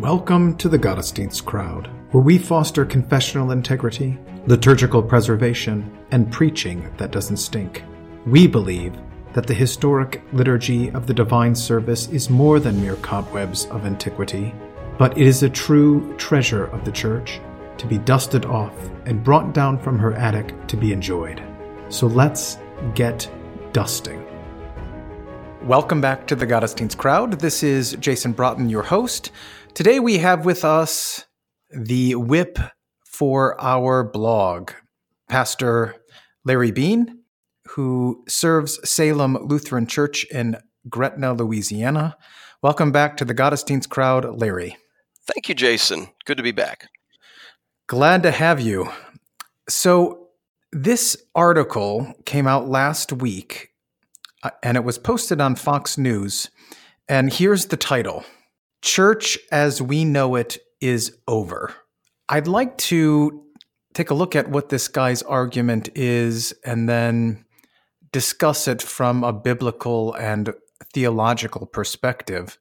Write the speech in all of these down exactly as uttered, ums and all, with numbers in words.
Welcome to the Gottesdienst Crowd, where we foster confessional integrity, liturgical preservation, and preaching that doesn't stink. We believe that the historic liturgy of the divine service is more than mere cobwebs of antiquity, but it is a true treasure of the Church, to be dusted off and brought down from her attic to be enjoyed. So let's get dusting. Welcome back to the Gottesdienst Crowd. This is Jason Broughton, your host. Today we have with us the whip for our blog, Pastor Larry Bean, who serves Salem Lutheran Church in Gretna, Louisiana. Welcome back to the Gottesdienst Crowd, Larry. Thank you, Jason. Good to be back. Glad to have you. So this article came out last week, uh, and it was posted on Fox News. And here's the title: Church as We Know It is Over. I'd like to take a look at what this guy's argument is and then discuss it from a biblical and theological perspective.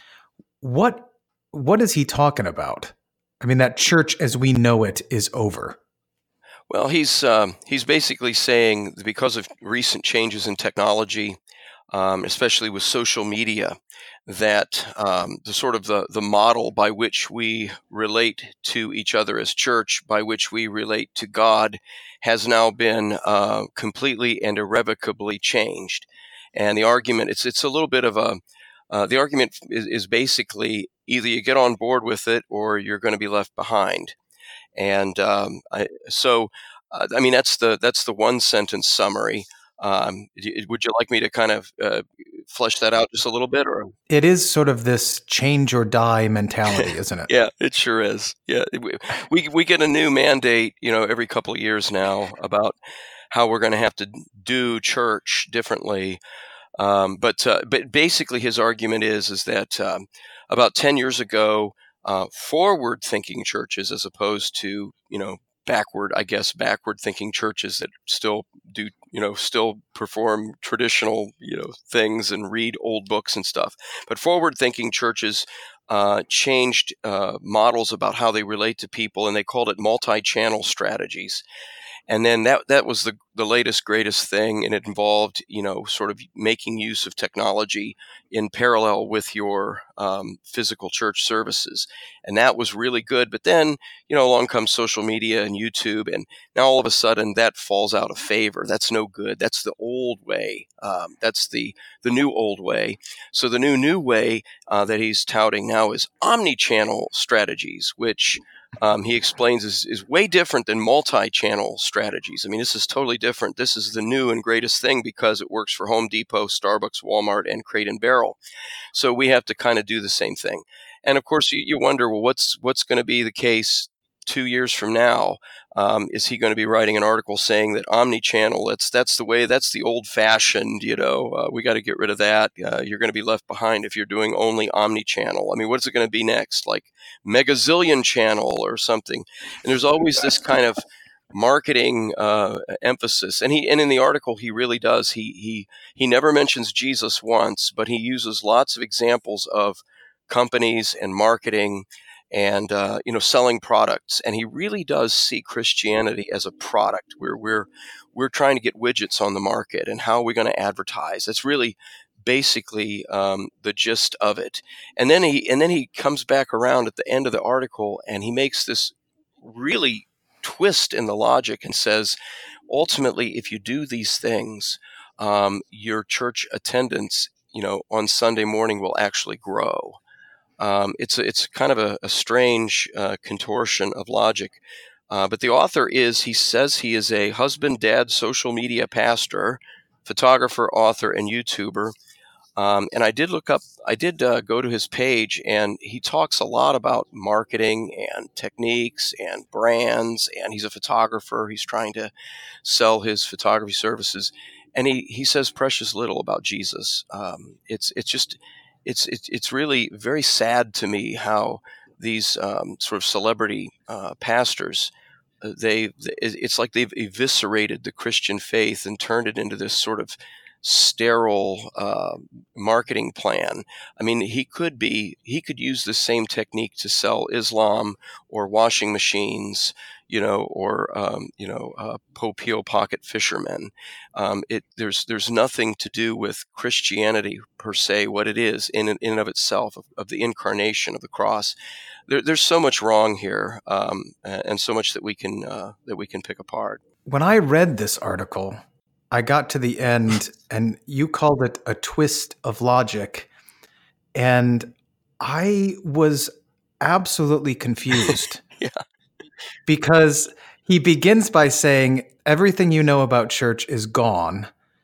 What what is he talking about? I mean, that church as we know it is over. Well, he's um, he's basically saying that because of recent changes in technology, um, especially with social media, that um, the sort of the, the model by which we relate to each other as church, by which we relate to God, has now been uh, completely and irrevocably changed. And the argument, it's it's a little bit of a, uh, the argument is, is basically either you get on board with it or you're going to be left behind. And um, I, so, uh, I mean, that's the that's the one sentence summary. Um, would you like me to kind of uh, flesh that out just a little bit? Or it is sort of this change or die mentality, isn't it? Yeah, it sure is. Yeah, we we get a new mandate, you know, every couple of years now about how we're going to have to do church differently. Um, but uh, but basically, his argument is is that um, about ten years ago, uh, forward-thinking churches, as opposed to you know backward, I guess, backward-thinking churches that still do, you know, still perform traditional, you know, things and read old books and stuff. But forward-thinking churches uh, changed uh, models about how they relate to people, and they called it multi-channel strategies. And then that that was the, the latest, greatest thing, and it involved, you know, sort of making use of technology in parallel with your um, physical church services. And that was really good. But then, you know, along comes social media and YouTube, and now all of a sudden that falls out of favor. That's no good. That's the old way. Um, that's the, the new old way. So the new new way uh, that he's touting now is omni-channel strategies, which Um, he explains is, is way different than multi-channel strategies. I mean, this is totally different. This is the new and greatest thing because it works for Home Depot, Starbucks, Walmart, and Crate and Barrel. So we have to kind of do the same thing. And of course, you, you wonder, well, what's what's going to be the case two years from now? Um, is he going to be writing an article saying that omni-channel, that's that's the way, that's the old-fashioned, you know, uh, we got to get rid of that. Uh, you're going to be left behind if you're doing only omni-channel. I mean, what's it going to be next? Like Megazillion channel or something? And there's always this kind of marketing uh, emphasis. And he and in the article, he really does. He he he never mentions Jesus once, but he uses lots of examples of companies and marketing and uh, you know, selling products, and he really does see Christianity as a product where we're we're trying to get widgets on the market, and how are we going to advertise? That's really basically um, the gist of it. And then he and then he comes back around at the end of the article, and he makes this really twist in the logic and says, ultimately, if you do these things, um, your church attendance, you know, on Sunday morning will actually grow. Um, it's a, it's kind of a, a strange uh, contortion of logic. Uh, but the author is, he says he is a husband, dad, social media pastor, photographer, author, and YouTuber. Um, and I did look up, I did uh, go to his page, and he talks a lot about marketing and techniques and brands. And he's a photographer. He's trying to sell his photography services. And he, he says precious little about Jesus. Um, it's it's just... It's, it's it's really very sad to me how these um, sort of celebrity uh, pastors, uh, they it's like they've eviscerated the Christian faith and turned it into this sort of sterile uh, marketing plan. I mean, he could be he could use the same technique to sell Islam or washing machines, you know, or um, you know, uh, Popio pocket fishermen. Um, it there's there's nothing to do with Christianity per se, what it is in in and of itself, of, of the incarnation of the cross. There, there's so much wrong here, um, and so much that we can uh, that we can pick apart. When I read this article, I got to the end and you called it a twist of logic. And I was absolutely confused. Yeah. Because he begins by saying, everything you know about church is gone.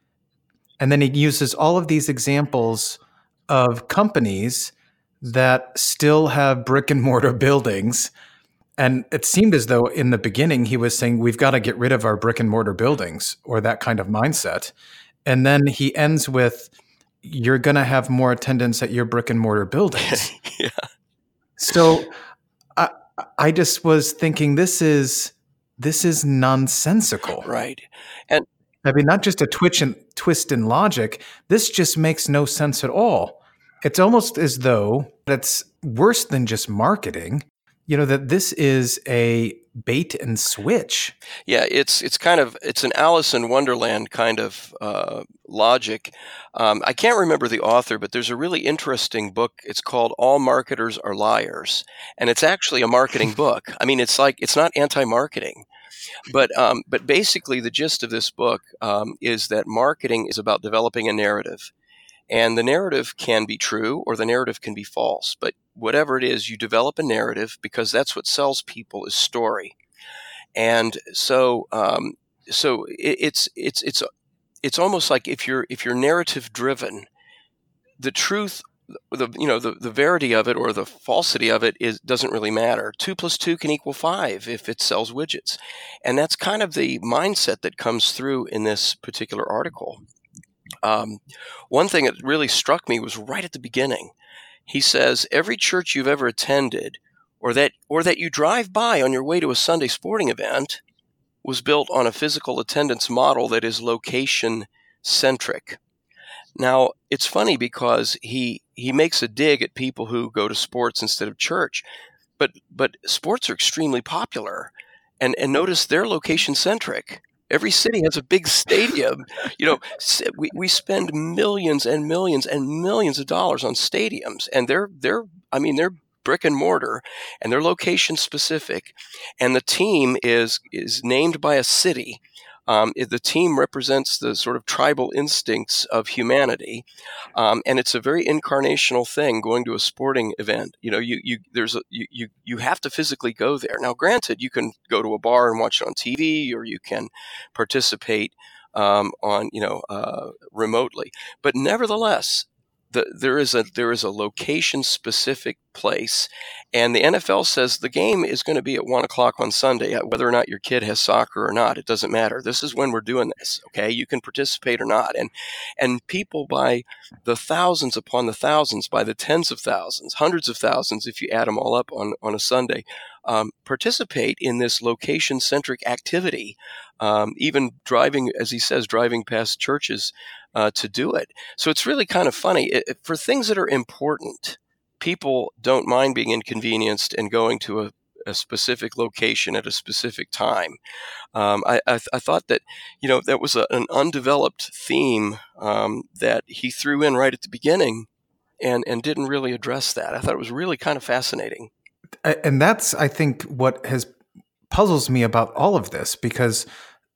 And then he uses all of these examples of companies that still have brick and mortar buildings. And it seemed as though in the beginning he was saying, we've got to get rid of our brick and mortar buildings, or that kind of mindset. And then he ends with, you're going to have more attendance at your brick and mortar buildings. Yeah. So I, I just was thinking, this is, this is nonsensical. Right. And I mean, not just a twitch and twist in logic. This just makes no sense at all. It's almost as though that's worse than just marketing. You know, that this is a bait and switch. Yeah, it's it's kind of it's an Alice in Wonderland kind of uh, logic. Um, I can't remember the author, but there's a really interesting book. It's called All Marketers Are Liars, and it's actually a marketing book. I mean, it's like it's not anti-marketing, but um, but basically the gist of this book um, is that marketing is about developing a narrative. And the narrative can be true or the narrative can be false. But whatever it is, you develop a narrative because that's what sells people is story. And so um, so it, it's it's it's it's almost like if you're if you're narrative driven, the truth, the you know the, the verity of it or the falsity of it is doesn't really matter. Two plus two can equal five if it sells widgets. And that's kind of the mindset that comes through in this particular article. Um, one thing that really struck me was right at the beginning. He says, every church you've ever attended or that or that you drive by on your way to a Sunday sporting event was built on a physical attendance model that is location-centric. Now, it's funny because he he makes a dig at people who go to sports instead of church, but but sports are extremely popular, and, and notice they're location-centric. Every city has a big stadium. You know, we, we spend millions and millions and millions of dollars on stadiums, and they're they're I mean they're brick and mortar, and they're location specific, and the team is is named by a city. Um, the team represents the sort of tribal instincts of humanity, um, and it's a very incarnational thing. Going to a sporting event, you know, you you there's a, you you you have to physically go there. Now, granted, you can go to a bar and watch it on T V, or you can participate um, on you know uh, remotely, but nevertheless, the, there is a there is a location specific place, and the N F L says the game is going to be at one o'clock on Sunday. Whether or not your kid has soccer or not, it doesn't matter. This is when we're doing this. Okay, you can participate or not, and and people by the thousands upon the thousands, by the tens of thousands, hundreds of thousands, if you add them all up on on a Sunday, um, participate in this location centric activity. Um, even driving, as he says, driving past churches uh, to do it. So it's really kind of funny. It, for things that are important, people don't mind being inconvenienced and going to a, a specific location at a specific time. Um, I, I, I thought that, you know, that was a, an undeveloped theme um, that he threw in right at the beginning and, and didn't really address that. I thought it was really kind of fascinating. And that's, I think, what has puzzles me about all of this, because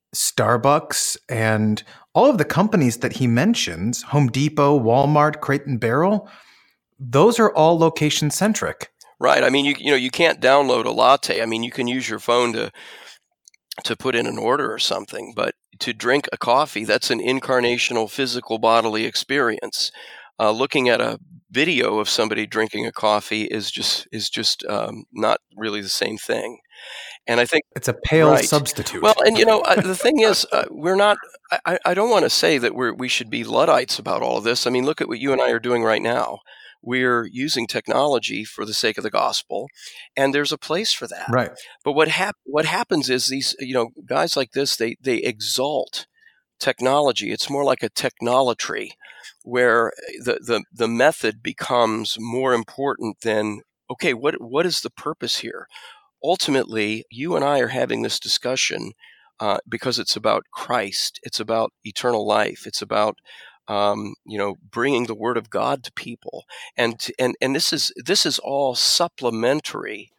Starbucks and all of the companies that he mentions, Home Depot, Walmart, Crate and Barrel, those are all location centric. Right. I mean, you you know, you can't download a latte. I mean, you can use your phone to to put in an order or something, but to drink a coffee, that's an incarnational, physical, bodily experience. Uh, looking at a video of somebody drinking a coffee is just is just um, not really the same thing. And I think it's a pale right. substitute. Well, and you know, uh, the thing is, uh, we're not. I, I don't want to say that we're we should be Luddites about all of this. I mean, look at what you and I are doing right now. We're using technology for the sake of the gospel, and there's a place for that. Right. But what hap- what happens is these, you know, guys like this, they they exalt technology. It's more like a technolatry, where the, the, the method becomes more important than, okay, what what is the purpose here? Ultimately, you and I are having this discussion uh, because it's about Christ. It's about eternal life. It's about um, you know bringing the Word of God to people, and and and this is this is all supplementary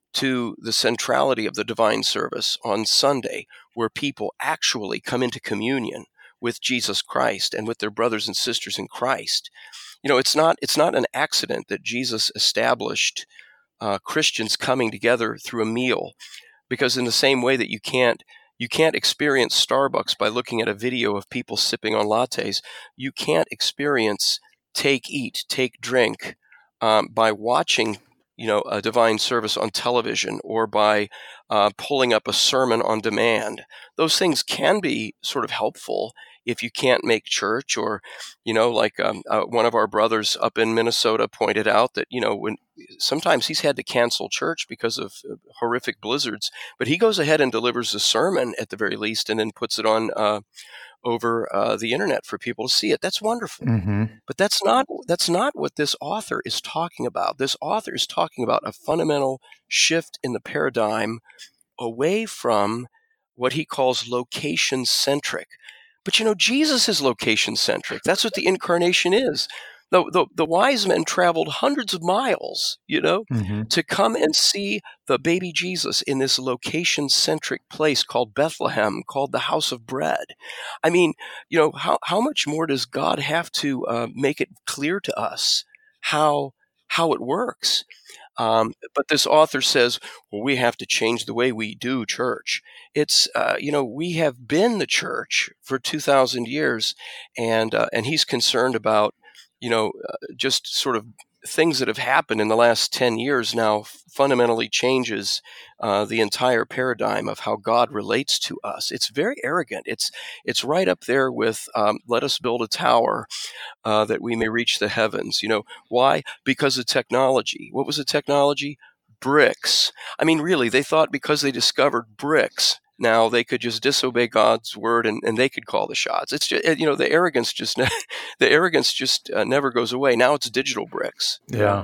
to the centrality of the divine service on Sunday, where people actually come into communion with Jesus Christ and with their brothers and sisters in Christ. You know, it's not it's not an accident that Jesus established uh, Christians coming together through a meal, because in the same way that you can't you can't experience Starbucks by looking at a video of people sipping on lattes, you can't experience take, eat, take, drink um, by watching you know a divine service on television, or by uh, pulling up a sermon on demand. Those things can be sort of helpful if you can't make church, or you know like um, uh, one of our brothers up in Minnesota pointed out that you know when sometimes he's had to cancel church because of uh, horrific blizzards, but he goes ahead and delivers a sermon at the very least, and then puts it on uh, over uh, the internet for people to see it. That's wonderful. Mm-hmm. But that's not that's not what this author is talking about. This author is talking about a fundamental shift in the paradigm away from what he calls location centric. But you know, Jesus is location centric. That's what the incarnation is. The, the, the wise men traveled hundreds of miles, you know, Mm-hmm. to come and see the baby Jesus in this location-centric place called Bethlehem, called the House of Bread. I mean, you know, how, how much more does God have to uh, make it clear to us how how it works? Um, but this author says, well, we have to change the way we do church. It's, uh, you know, we have been the church for two thousand years, and uh, and he's concerned about you know, uh, just sort of things that have happened in the last ten years now fundamentally changes uh, the entire paradigm of how God relates to us. It's very arrogant. It's it's right up there with um, let us build a tower uh, that we may reach the heavens. You know, why? Because of technology. What was the technology? Bricks. I mean, really, they thought because they discovered bricks, now they could just disobey God's word and, and they could call the shots. It's just, you know, the arrogance just, the arrogance just uh, never goes away. Now it's digital bricks. Yeah.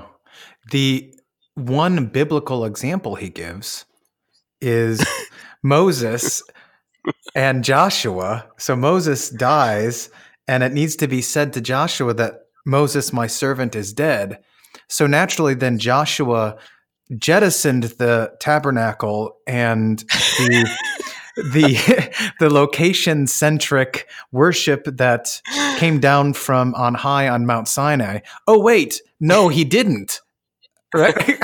The one biblical example he gives is Moses and Joshua. So Moses dies, and it needs to be said to Joshua that Moses, my servant, is dead. So naturally, then Joshua jettisoned the tabernacle and the the the location centric worship that came down from on high on Mount Sinai. Oh wait, no, he didn't. Right?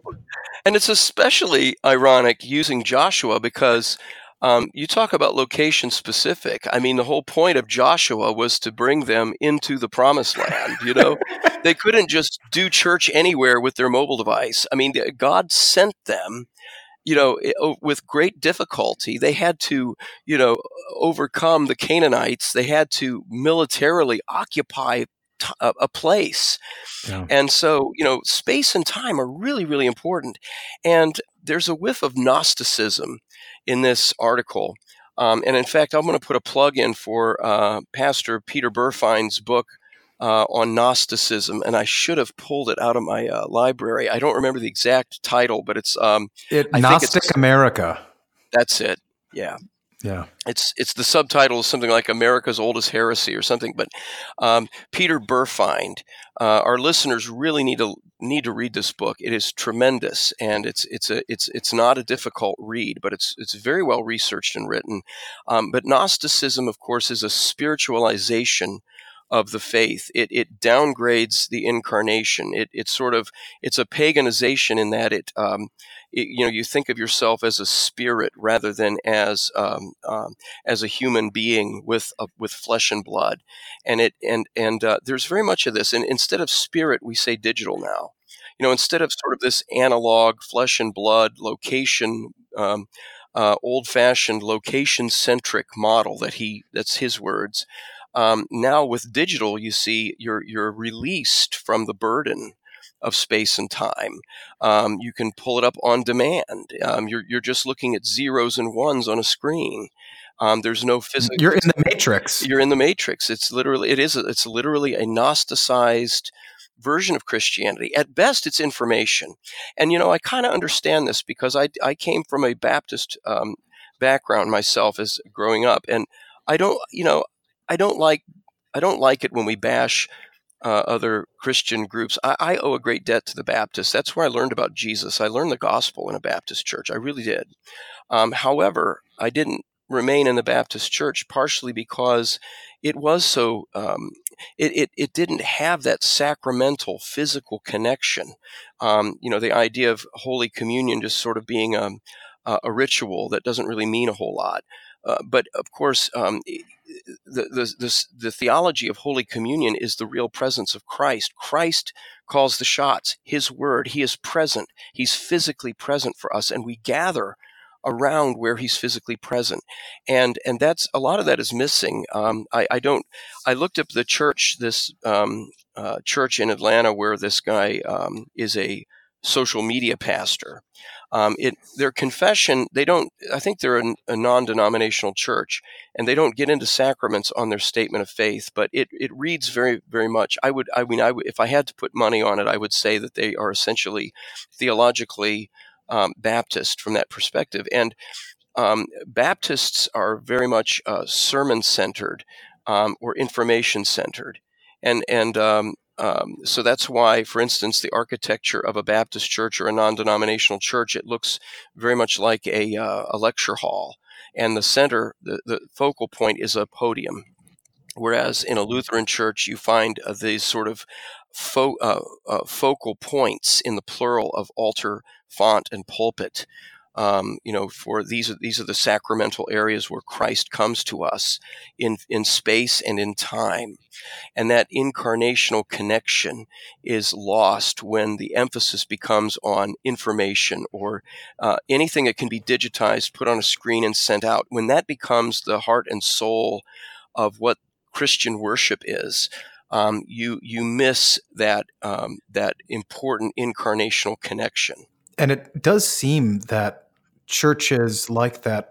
And it's especially ironic using Joshua because um, you talk about location specific. I mean, the whole point of Joshua was to bring them into the promised land, you know? They couldn't just do church anywhere with their mobile device. I mean, God sent them, you know, with great difficulty. They had to, you know, overcome the Canaanites. They had to militarily occupy t- a, a place. Yeah. And so, you know, space and time are really, really important. And there's a whiff of Gnosticism in this article. Um, and in fact, I'm going to put a plug in for uh, Pastor Peter Burfine's book uh, on Gnosticism. And I should have pulled it out of my uh, library. I don't remember the exact title, but it's um, it, I Gnostic think it's, America. That's it. Yeah. Yeah. It's it's the subtitle is something like America's Oldest Heresy or something. But um, Peter Burfine, uh, our listeners really need to need to read this book. It is tremendous, and it's it's a it's it's not a difficult read, but it's it's very well researched and written. Um, but Gnosticism, of course, is a spiritualization of the faith. It it downgrades the incarnation. It it's sort of it's a paganization in that it. Um, It, you know, you think of yourself as a spirit rather than as um, um, as a human being with uh, with flesh and blood, and it and and uh, there's very much of this. And instead of spirit, we say digital now. You know, instead of sort of this analog flesh and blood location, um, uh, old-fashioned location-centric model that he that's his words. Um, now with digital, you see, you're you're released from the burden of space and time. Um, you can pull it up on demand. Um, you're you're just looking at zeros and ones on a screen. Um, there's no physical. You're in the matrix. You're in the matrix. It's literally, it is, a, it's literally a Gnosticized version of Christianity. At best, it's information. And, you know, I kind of understand this because I, I came from a Baptist um, background myself as growing up. And I don't, you know, I don't like, I don't like it when we bash uh, other Christian groups. I, I owe a great debt to the Baptists. That's where I learned about Jesus. I learned the gospel in a Baptist church. I really did. Um, however, I didn't remain in the Baptist church partially because it was so, um, it, it, it didn't have that sacramental physical connection. Um, you know, the idea of Holy Communion just sort of being a, a ritual that doesn't really mean a whole lot. Uh, but of course, um, the, the, the, the theology of Holy Communion is the real presence of Christ. Christ calls the shots, his word, he is present. He's physically present for us, and we gather around where he's physically present. And and that's, a lot of that is missing. Um, I, I don't, I looked up the church, this um, uh, church in Atlanta where this guy um, is a social media pastor. Um, it their confession, they don't, I think they're a, a non-denominational church, and they don't get into sacraments on their statement of faith, but it, it reads very, very much. I would, I mean, I would, if I had to put money on it, I would say that they are essentially theologically Um, Baptist from that perspective. And um, Baptists are very much uh, sermon-centered um, or information-centered. And, and um, um, so that's why, for instance, the architecture of a Baptist church or a non-denominational church, it looks very much like a, uh, a lecture hall. And the center, the, the focal point is a podium. Whereas in a Lutheran church, you find uh, these sort of fo- uh, uh, focal points in the plural of altar, font, and pulpit. Um, you know, for these are these are the sacramental areas where Christ comes to us in in space and in time, and that incarnational connection is lost when the emphasis becomes on information or uh, anything that can be digitized, put on a screen, and sent out. When that becomes the heart and soul of what Christian worship is, um, you you miss that um, that important incarnational connection. And it does seem that churches like that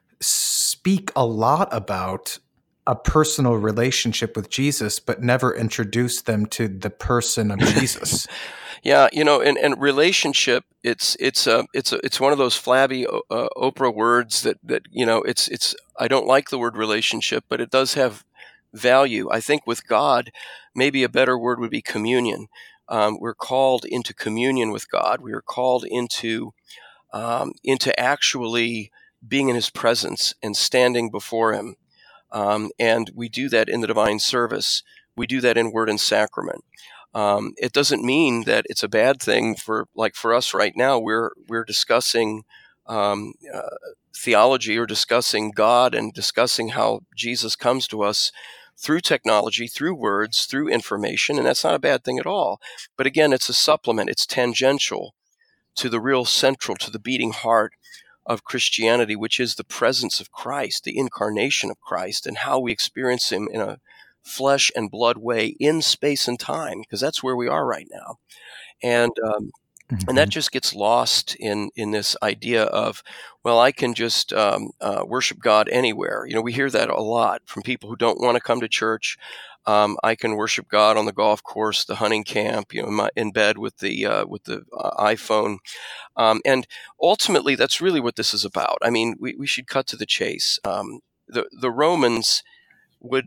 speak a lot about a personal relationship with Jesus, but never introduce them to the person of Jesus. Yeah, you know, and, and relationship, it's it's a it's a, it's one of those flabby uh, Oprah words that that you know, it's it's I don't like the word relationship, but it does have value. I think with God, maybe a better word would be communion. Um, we're called into communion with God. We are called into um, into actually being in His presence and standing before Him. Um, and we do that in the divine service. We do that in word and sacrament. Um, it doesn't mean that it's a bad thing for, like for us right now, we're we're discussing um, uh, theology or discussing God and discussing how Jesus comes to us through technology, through words, through information, and that's not a bad thing at all. But again, it's a supplement. It's tangential to the real central, to the beating heart of Christianity, which is the presence of Christ, the incarnation of Christ, and how we experience Him in a flesh and blood way in space and time, because that's where we are right now. And um, mm-hmm. and that just gets lost in in this idea of, well, I can just um, uh, worship God anywhere. You know, we hear that a lot from people who don't want to come to church. Um, I can worship God on the golf course, the hunting camp, you know, in, my, in bed with the uh, with the uh, iPhone. Um, and ultimately, that's really what this is about. I mean, we, we should cut to the chase. Um, the the Romans would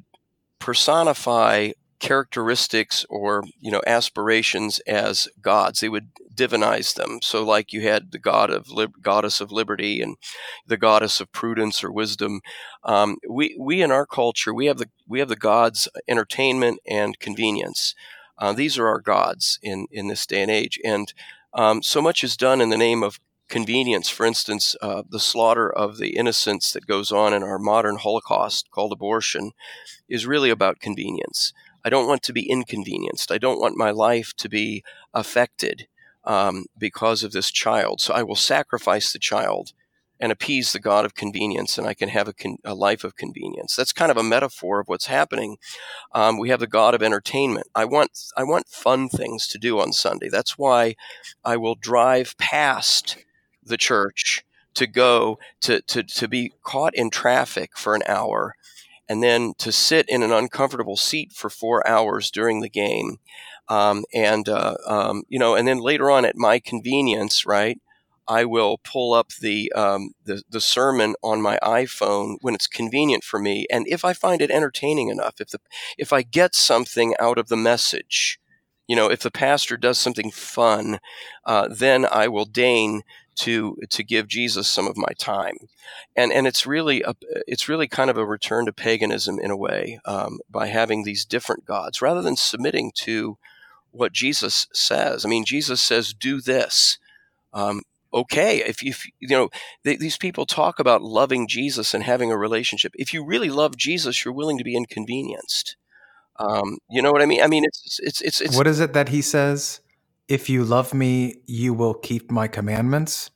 personify characteristics or, you know, aspirations as gods. They would divinize them. So, like you had the god of lib- goddess of liberty and the goddess of prudence or wisdom. Um, we we in our culture we have the we have the gods entertainment and convenience. Uh, these are our gods in in this day and age, and um, so much is done in the name of convenience. For instance, uh, the slaughter of the innocents that goes on in our modern Holocaust called abortion is really about convenience. I don't want to be inconvenienced. I don't want my life to be affected um, because of this child. So I will sacrifice the child and appease the God of convenience, and I can have a, con- a life of convenience. That's kind of a metaphor of what's happening. Um, we have the God of entertainment. I want I want fun things to do on Sunday. That's why I will drive past the church to go to, to, to be caught in traffic for an hour and then to sit in an uncomfortable seat for four hours during the game. Um, and, uh, um, you know, and then later on at my convenience, right, I will pull up the, um, the, the sermon on my iPhone when it's convenient for me. And if I find it entertaining enough, if the, if I get something out of the message, you know, if the pastor does something fun, uh, then I will deign to to give Jesus some of my time, and and it's really a, it's really kind of a return to paganism in a way, um, by having these different gods rather than submitting to what Jesus says. I mean, Jesus says, "Do this." Um, okay, if you you know they, these people talk about loving Jesus and having a relationship. If you really love Jesus, you're willing to be inconvenienced. Um, you know what I mean? I mean, it's it's it's it's. What is it that he says? If you love me, you will keep my commandments.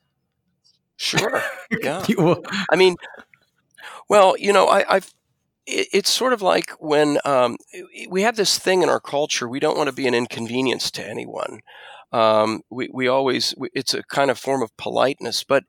Sure. Yeah. You will. I mean, well, you know, I, I've. It, it's sort of like when um, we have this thing in our culture. We don't want to be an inconvenience to anyone. Um, we we always. We, it's a kind of form of politeness, but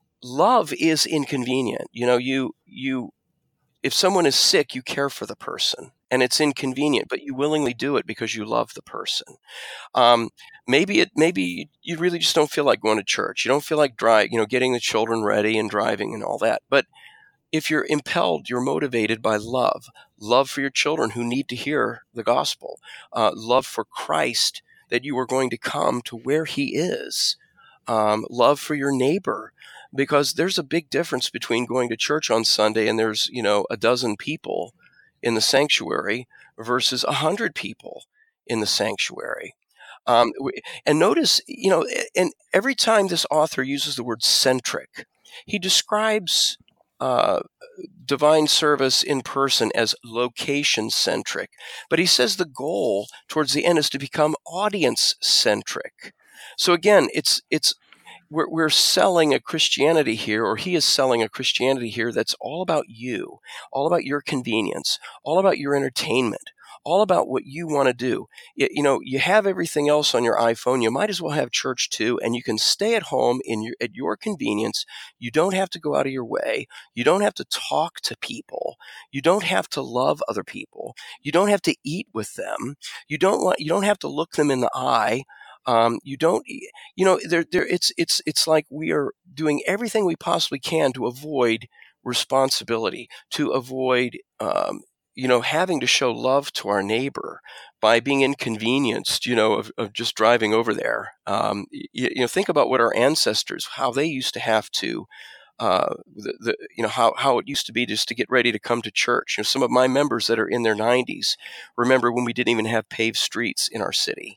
love is inconvenient. You know, you you. If someone is sick, you care for the person, and it's inconvenient, but you willingly do it because you love the person. Um, maybe it, maybe you really just don't feel like going to church. You don't feel like drive, you know, getting the children ready and driving and all that. But if you're impelled, you're motivated by love, love for your children who need to hear the gospel, uh, love for Christ that you are going to come to where he is, um, love for your neighbor. Because there's a big difference between going to church on Sunday and there's, you know, a dozen people in the sanctuary versus a hundred people in the sanctuary. Um, and notice, you know, and every time this author uses the word centric, he describes uh, divine service in person as location centric. But he says the goal towards the end is to become audience centric. So again, it's it's We're, we're selling a Christianity here, or he is selling a Christianity here that's all about you, all about your convenience, all about your entertainment, all about what you want to do. You, you know, you have everything else on your iPhone. You might as well have church too, and you can stay at home in your, at your convenience. You don't have to go out of your way. You don't have to talk to people. You don't have to love other people. You don't have to eat with them. You don't want. You don't have to look them in the eye. Um, you don't, you know, there, there, it's, it's, it's like we are doing everything we possibly can to avoid responsibility, to avoid, um, you know, having to show love to our neighbor by being inconvenienced, you know, of, of just driving over there. Um, you, you know, think about what our ancestors, how they used to have to, uh, the, the, you know, how, how it used to be just to get ready to come to church. You know, some of my members that are in their nineties remember when we didn't even have paved streets in our city.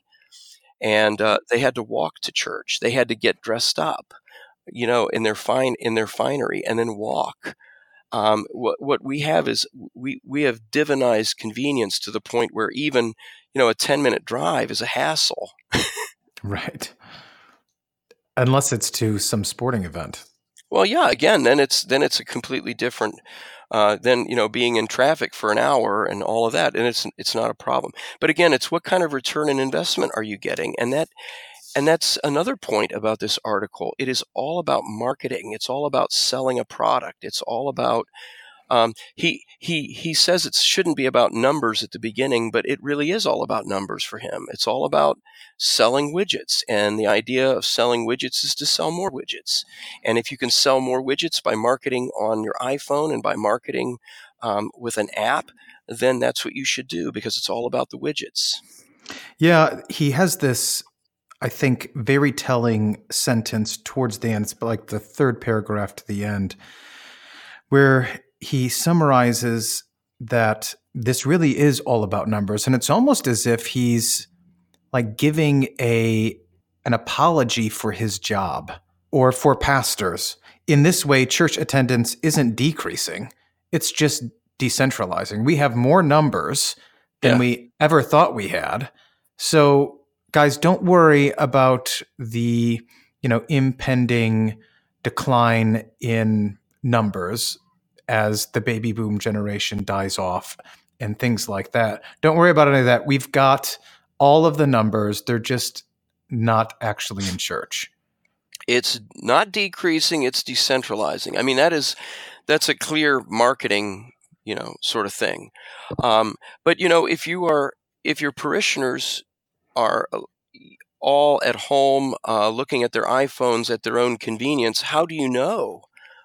And uh, they had to walk to church. They had to get dressed up, you know, in their fine in their finery, and then walk. Um, what what we have is we we have divinized convenience to the point where even, you know, a ten minute drive is a hassle. Right. Unless it's to some sporting event. Well, yeah. Again, then it's then it's a completely different. Uh, than, you know, being in traffic for an hour and all of that, and it's it's not a problem. But again, it's what kind of return on investment are you getting, and that and that's another point about this article. It is all about marketing. It's all about selling a product. It's all about um, he he he says it shouldn't be about numbers at the beginning, but it really is all about numbers for him. It's all about selling widgets, and the idea of selling widgets is to sell more widgets. And if you can sell more widgets by marketing on your iPhone and by marketing um, with an app, then that's what you should do, because it's all about the widgets. Yeah, he has this, I think, very telling sentence towards the end. It's like the third paragraph to the end, where he summarizes that this really is all about numbers. And it's almost as if he's like giving a an apology for his job or for pastors. In this way, church attendance isn't decreasing. It's just decentralizing. We have more numbers than yeah. we ever thought we had. So guys, don't worry about the, you know, impending decline in numbers as the baby boom generation dies off and things like that. Don't worry about any of that. We've got all of the numbers. They're just not actually in church. It's not decreasing, it's decentralizing. I mean, that is that's a clear marketing, you know, sort of thing. Um, but you know, if you are if your parishioners are uh, all at home uh, looking at their iPhones at their own convenience, how do you know?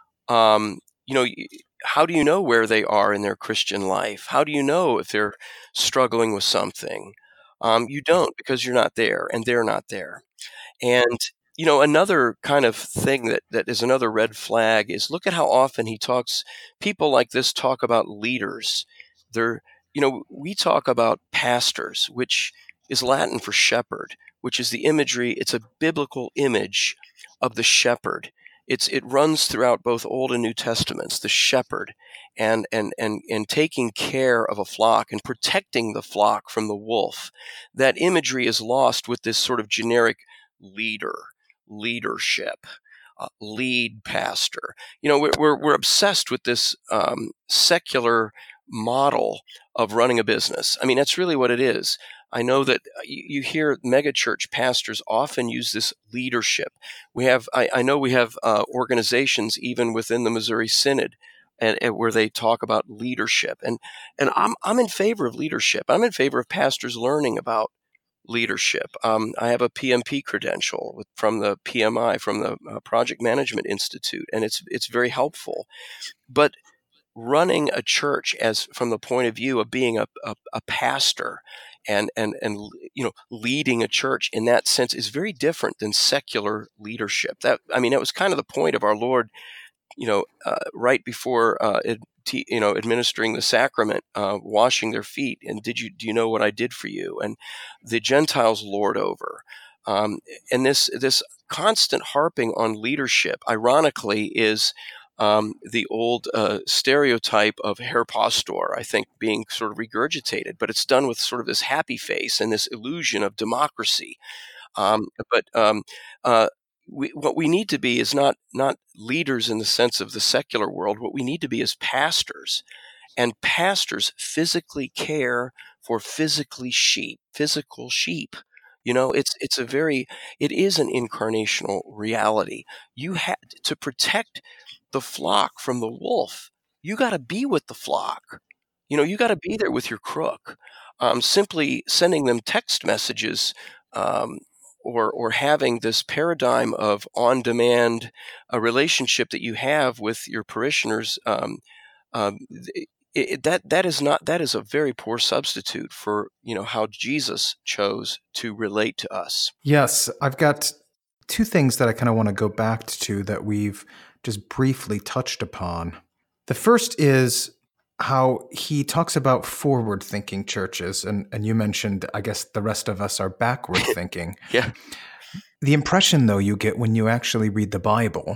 Um, you know, y- how do you know where they are in their Christian life? How do you know if they're struggling with something? Um, you don't, because you're not there and they're not there. And you know, another kind of thing that that is another red flag is, look at how often he talks. People like this talk about leaders. They're, you know, we talk about pastors, which is Latin for shepherd, which is the imagery. It's a biblical image of the shepherd. It's it runs throughout both Old and New Testaments. The shepherd, and and and and taking care of a flock and protecting the flock from the wolf. That imagery is lost with this sort of generic leader, leadership, uh, lead pastor. You know, we're, we're, we're obsessed with this um, secular model of running a business. I mean, that's really what it is. I know that you, you hear megachurch pastors often use this leadership. We have, I, I know we have uh, organizations even within the Missouri Synod, and, and where they talk about leadership, and and I'm I'm in favor of leadership. I'm in favor of pastors learning about leadership. Um, I have a P M P credential with, from the P M I, from the uh, Project Management Institute, and it's it's very helpful. But running a church as from the point of view of being a, a, a pastor and and and you know, leading a church in that sense is very different than secular leadership. That I mean, that was kind of the point of our Lord, you know, uh, right before uh, it, t- you know, administering the sacrament, uh, washing their feet, and did you do you know what I did for you? And the Gentiles lord over, um, and this this constant harping on leadership, ironically, is um, the old uh, stereotype of Herr Pastor, I think, being sort of regurgitated, but it's done with sort of this happy face and this illusion of democracy. Um, but um, uh, we, what we need to be is not not leaders in the sense of the secular world. What we need to be is pastors, and pastors physically care for physically sheep, physical sheep. You know, it's it's a very it is an incarnational reality. You have to protect the flock from the wolf. You got to be with the flock. You know, you got to be there with your crook. Um, simply sending them text messages, um, or or having this paradigm of on-demand a relationship that you have with your parishioners, um, um, it, it, that that is not that is a very poor substitute for, you know, how Jesus chose to relate to us. Yes, I've got two things that I kind of want to go back to that we've just briefly touched upon. The first is how he talks about forward thinking churches, and, and you mentioned, I guess the rest of us are backward thinking. Yeah. The impression, though, you get when you actually read the Bible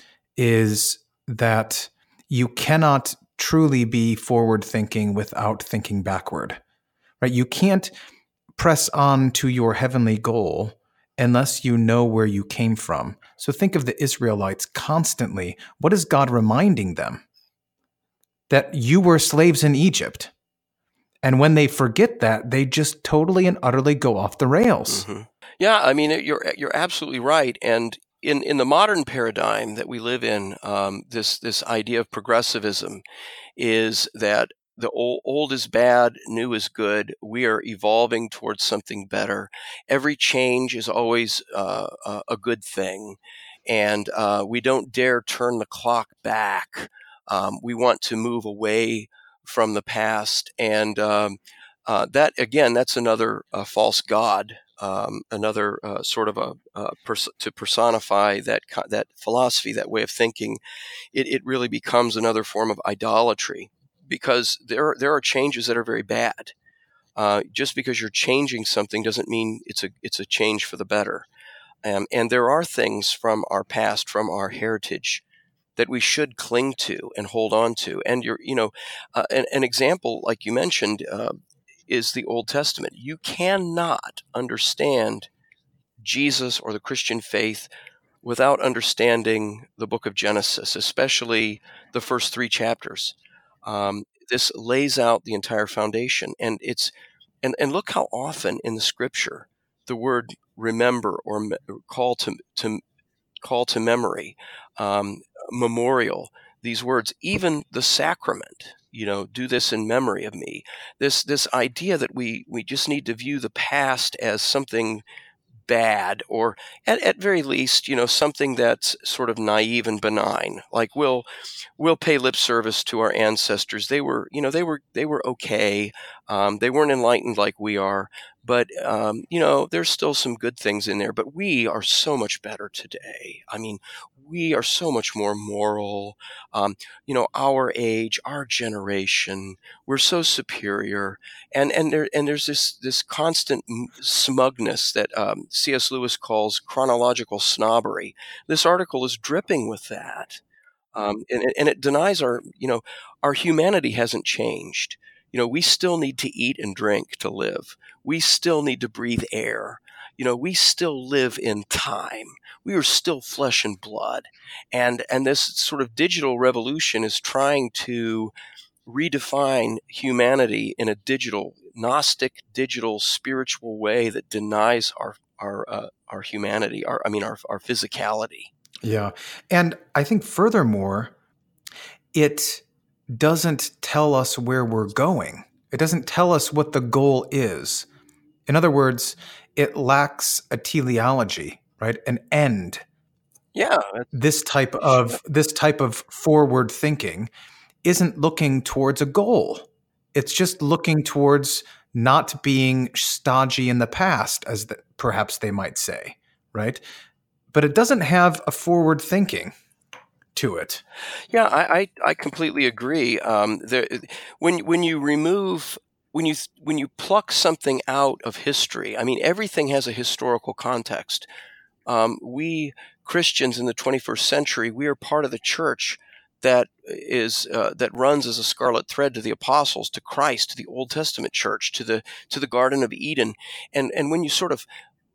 is that you cannot truly be forward thinking without thinking backward, right? You can't press on to your heavenly goal unless you know where you came from. So think of the Israelites constantly. What is God reminding them? That you were slaves in Egypt. And when they forget that, they just totally and utterly go off the rails. Mm-hmm. Yeah, I mean, you're you're absolutely right. And in, in the modern paradigm that we live in, um, this this idea of progressivism is that the old, old is bad, new is good. We are evolving towards something better. Every change is always uh, a, a good thing, and uh, we don't dare turn the clock back. Um, we want to move away from the past, and um, uh, that again, that's another uh, false god. Um, another uh, sort of a uh, pers- to personify that co- that philosophy, that way of thinking. It, it really becomes another form of idolatry, because there there are changes that are very bad. Uh, just because you're changing something doesn't mean it's a it's a change for the better. Um, and there are things from our past, from our heritage, that we should cling to and hold on to. And you're, you know, uh, an, an example, like you mentioned, uh, is the Old Testament. You cannot understand Jesus or the Christian faith without understanding the book of Genesis, especially the first three chapters. Um, this lays out the entire foundation, and it's and and look how often in the Scripture the word remember or me, call to to call to memory, um, memorial, these words, even the sacrament, you know, do this in memory of me. This this idea that we we just need to view the past as something bad, or at, at very least, you know, something that's sort of naive and benign. Like we'll we'll pay lip service to our ancestors. They were, you know, they were they were okay. Um, they weren't enlightened like we are, but um, you know, there's still some good things in there. But we are so much better today. I mean, we are so much more moral. Um, you know, our age, our generation, we're so superior. And and there and there's this this constant m- smugness that um, C S. Lewis calls chronological snobbery. This article is dripping with that, um, and, it- and it denies our, you know, our humanity hasn't changed. You know, we still need to eat and drink to live. We still need to breathe air. You know, we still live in time. We are still flesh and blood, and and this sort of digital revolution is trying to redefine humanity in a digital, Gnostic, digital, spiritual way that denies our our uh, our humanity, our I mean our our physicality. Yeah. And I think furthermore, it doesn't tell us where we're going. It doesn't tell us what the goal is. In other words, it lacks a teleology, right? An end. Yeah, that's, This type of this type of forward thinking isn't looking towards a goal. It's just looking towards not being stodgy in the past, as the, perhaps they might say, right? But it doesn't have a forward thinking to it. yeah, I I, I completely agree. Um, there, when when you remove when you when you pluck something out of history, I mean everything has a historical context. Um, we Christians in the twenty-first century, we are part of the church that is uh, that runs as a scarlet thread to the apostles, to Christ, to the Old Testament church, to the to the Garden of Eden, and and when you sort of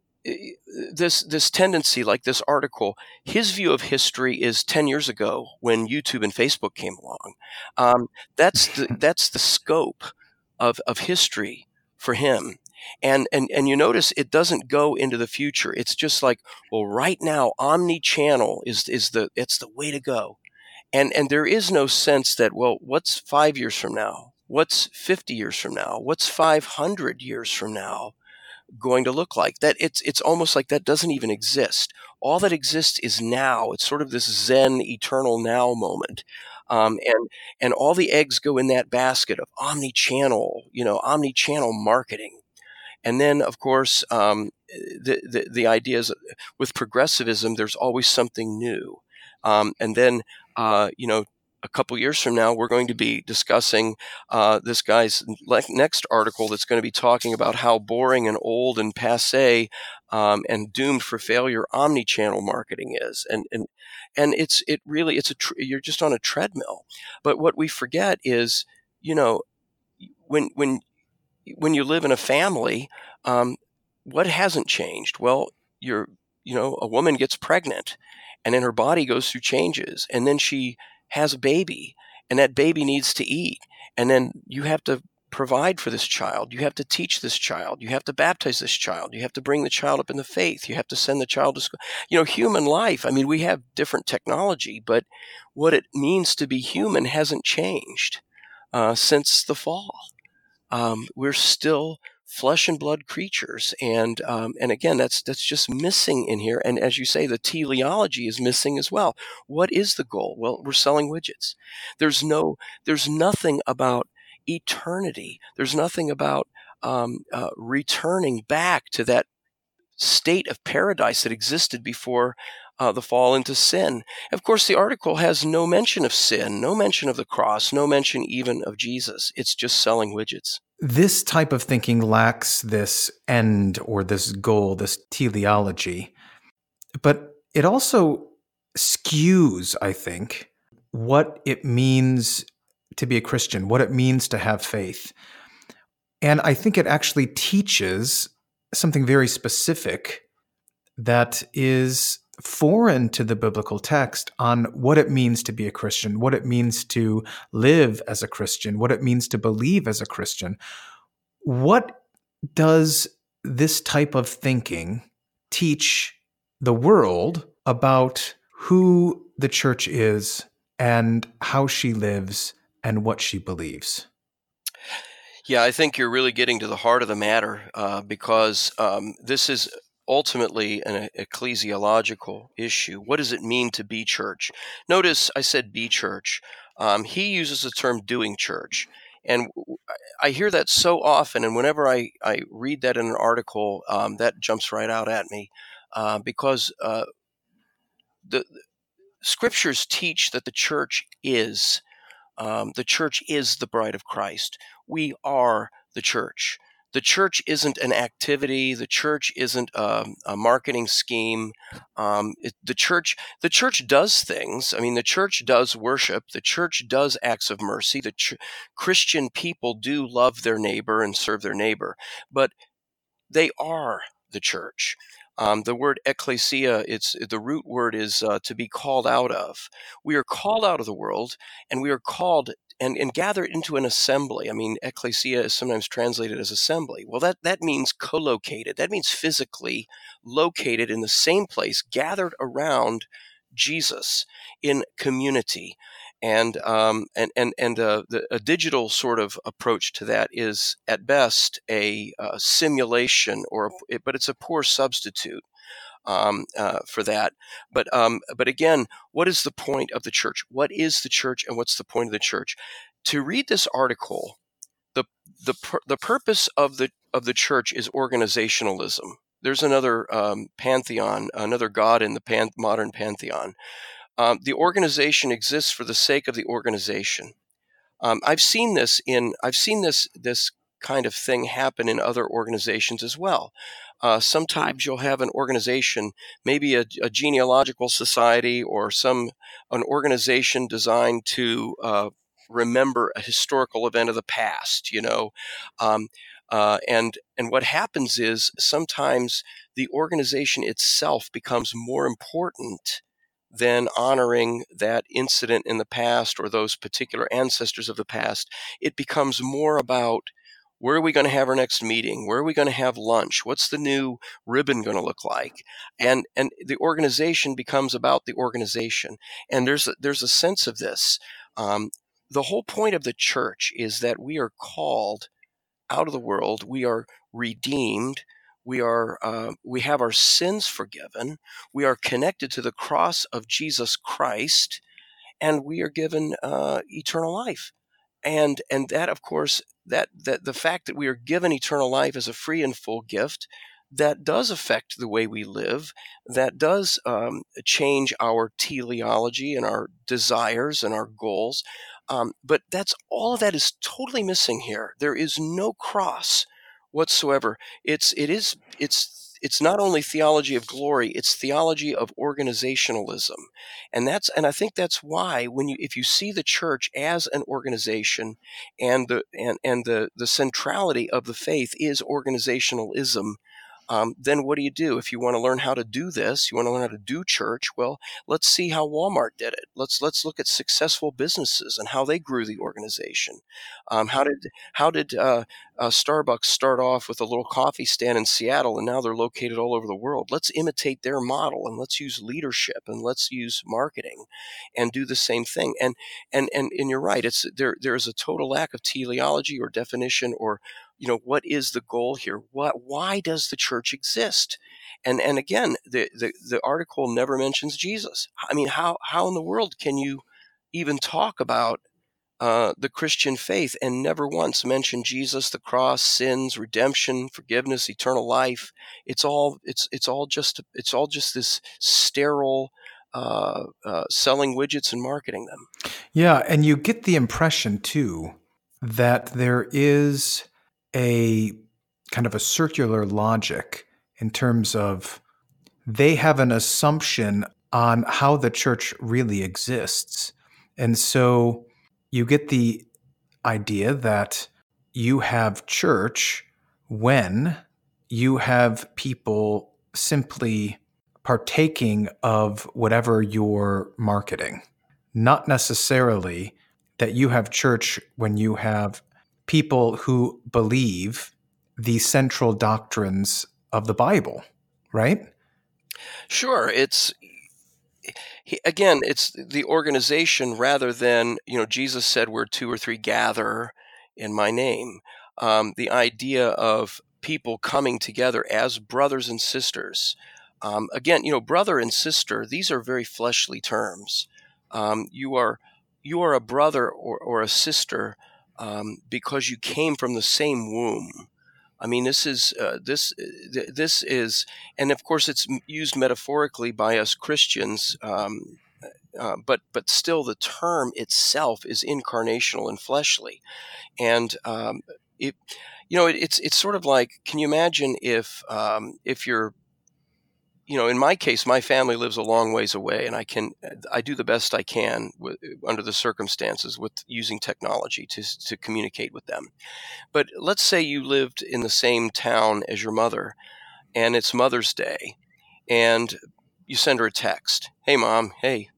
this this tendency, like this article, his view of history is ten years ago when YouTube and Facebook came along. Um, that's the that's the scope of of history for him. And, and and you notice it doesn't go into the future. It's just like, well, right now, omni-channel is is the it's the way to go. And and there is no sense that, well, what's five years from now? What's fifty years from now? What's five hundred years from now going to look like? That it's it's almost like that doesn't even exist. All that exists is now. It's sort of this Zen eternal now moment. Um, and and all the eggs go in that basket of omni-channel, you know, omni-channel marketing. And then, of course, um, the, the the idea is with progressivism, there's always something new. Um, and then, uh, you know, a couple years from now, we're going to be discussing uh, this guy's le- next article that's going to be talking about how boring and old and passé um, and doomed for failure omni-channel marketing is. And and and it's it really it's a tr- you're just on a treadmill. But what we forget is, you know, when when when you live in a family, um, what hasn't changed? Well, you're, you know, a woman gets pregnant and then her body goes through changes and then she has a baby and that baby needs to eat. And then you have to provide for this child. You have to teach this child. You have to baptize this child. You have to bring the child up in the faith. You have to send the child to school. You know, human life, I mean, we have different technology, but what it means to be human hasn't changed uh, since the fall. Um, we're still flesh and blood creatures, and um, and again, that's that's just missing in here. And as you say, the teleology is missing as well. What is the goal? Well, we're selling widgets. There's no, there's nothing about eternity. There's nothing about um, uh, returning back to that state of paradise that existed before uh, the fall into sin. Of course, the article has no mention of sin, no mention of the cross, no mention even of Jesus. It's just selling widgets. This type of thinking lacks this end or this goal, this teleology. But it also skews, I think, what it means to be a Christian, what it means to have faith. And I think it actually teaches something very specific that is foreign to the biblical text on what it means to be a Christian, what it means to live as a Christian, what it means to believe as a Christian. What does this type of thinking teach the world about who the church is and how she lives and what she believes? Yeah, I think you're really getting to the heart of the matter uh, because um, this is ultimately an ecclesiological issue. What does it mean to be church? Notice I said be church. Um, he uses the term doing church. And I hear that so often, and whenever I, I read that in an article, um, that jumps right out at me uh, because uh, the, the scriptures teach that the church is Um, the church is the bride of Christ. We are the church. The church isn't an activity. The church isn't um, a marketing scheme. Um, it, the church, the church does things. I mean, the church does worship. The church does acts of mercy. The ch- Christian people do love their neighbor and serve their neighbor, but they are the church. Um, the word ecclesia, it's the root word is uh, to be called out of. We are called out of the world, and we are called and, and gathered into an assembly. I mean, ecclesia is sometimes translated as assembly. Well, that, that means co-located. That means physically located in the same place, gathered around Jesus in community. And um, and and and uh, the, a digital sort of approach to that is at best a, uh simulation, or a, but it's a poor substitute um, uh, for that. But um, but again, what is the point of the church? What is the church, and what's the point of the church? To read this article, the the pur- the purpose of the of the church is organizationalism. There's another um, pantheon, another god in the pan- modern pantheon. Um, the organization exists for the sake of the organization. Um, I've seen this in I've seen this this kind of thing happen in other organizations as well. Uh, sometimes you'll have an organization, maybe a, a genealogical society or some an organization designed to uh, remember a historical event of the past. You know, um, uh, and and what happens is sometimes the organization itself becomes more important than honoring that incident in the past or those particular ancestors of the past. It becomes more about where are we going to have our next meeting? Where are we going to have lunch? What's the new ribbon going to look like? And and the organization becomes about the organization. And there's a, there's a sense of this. Um, the whole point of the church is that we are called out of the world. We are redeemed. We are uh, we have our sins forgiven. We are connected to the cross of Jesus Christ, and we are given uh, eternal life. And and that, of course, that that the fact that we are given eternal life as a free and full gift, that does affect the way we live. That does um, change our teleology and our desires and our goals. Um, but that's all of that is totally missing here. There is no cross whatsoever. It's it is it's it's not only theology of glory, it's theology of organizationalism. And that's and I think that's why when you if you see the church as an organization, and the and, and the, the centrality of the faith is organizationalism, um, then what do you do? If you want to learn how to do this, you want to learn how to do church, well, let's see how Walmart did it. Let's let's look at successful businesses and how they grew the organization. Um, how did how did uh, uh, Starbucks start off with a little coffee stand in Seattle, and now they're located all over the world? Let's imitate their model, and let's use leadership, and let's use marketing, and do the same thing. And and and, and you're right. It's there. There is a total lack of teleology or definition, or you know, what is the goal here? What why does the church exist? And and again, the the, the article never mentions Jesus. I mean, how how in the world can you even talk about uh, the Christian faith and never once mention Jesus, the cross, sins, redemption, forgiveness, eternal life? It's all it's it's all just it's all just this sterile uh, uh, selling widgets and marketing them. Yeah, and you get the impression too that there is a kind of a circular logic in terms of they have an assumption on how the church really exists. And so you get the idea that you have church when you have people simply partaking of whatever you're marketing, not necessarily that you have church when you have people who believe the central doctrines of the Bible, right? Sure, it's he, again, it's the organization rather than, you know, Jesus said where two or three gather in my name. Um, the idea of people coming together as brothers and sisters. Um, again, you know, brother and sister, these are very fleshly terms. Um, you are you are a brother or, or a sister um, because you came from the same womb. I mean, this is uh, this th- this is, and of course, it's m- used metaphorically by us Christians. Um, uh, but but still, the term itself is incarnational and fleshly, and um, it, you know, it, it's it's sort of like, can you imagine if um, if you're, you know, in my case, my family lives a long ways away, and I can I do the best I can with, under the circumstances with using technology to to communicate with them. But let's say you lived in the same town as your mother, and it's Mother's Day, and you send her a text. Hey, Mom. Hey.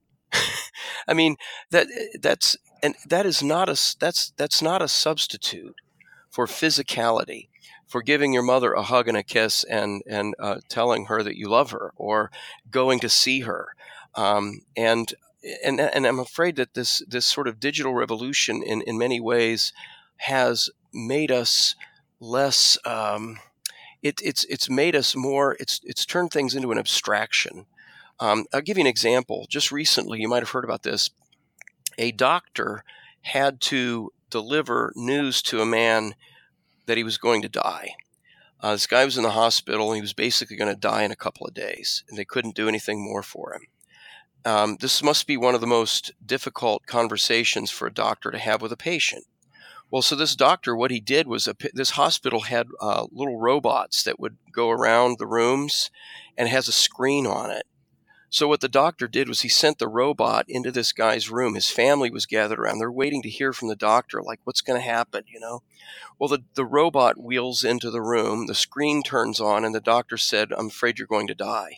I mean, that that's and that is not a s- that's that's not a substitute for physicality, for giving your mother a hug and a kiss, and and uh, telling her that you love her, or going to see her. Um, and and and I'm afraid that this this sort of digital revolution, in in many ways, has made us less. Um, it, it's it's made us more. It's it's turned things into an abstraction. Um, I'll give you an example. Just recently, you might have heard about this. A doctor had to deliver news to a man that he was going to die. Uh, this guy was in the hospital. He was basically going to die in a couple of days, and they couldn't do anything more for him. Um, this must be one of the most difficult conversations for a doctor to have with a patient. Well, so this doctor, what he did was, a, this hospital had uh, little robots that would go around the rooms, and it has a screen on it. So what the doctor did was he sent the robot into this guy's room. His family was gathered around. They're waiting to hear from the doctor, like, what's going to happen, you know? Well, the, the robot wheels into the room, the screen turns on, and the doctor said, I'm afraid you're going to die.